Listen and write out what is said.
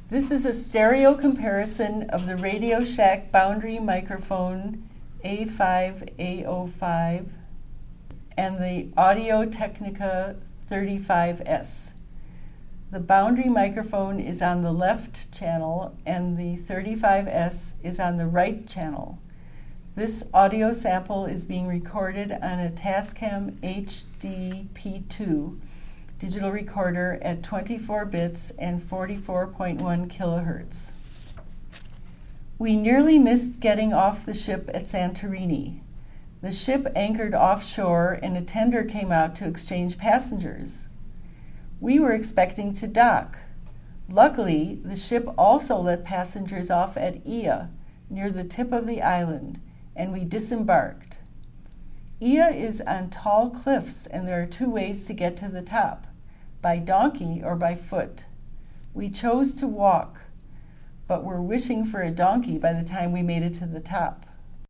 This is a stereo comparison of the Radio Shack Boundary microphone A5A05 and the Audio Technica 35S. The Boundary microphone is on the left channel and the 35S is on the right channel. This audio sample is being recorded on a Tascam HD-P2 digital recorder at 24 bits and 44.1 kilohertz. We nearly missed getting off the ship at Santorini. The ship anchored offshore and a tender came out to exchange passengers. We were expecting to dock. Luckily, the ship also let passengers off at Ia, near the tip of the island, and we disembarked. Ia is on tall cliffs, and there are two ways to get to the top, by donkey or by foot. We chose to walk, but were wishing for a donkey by the time we made it to the top.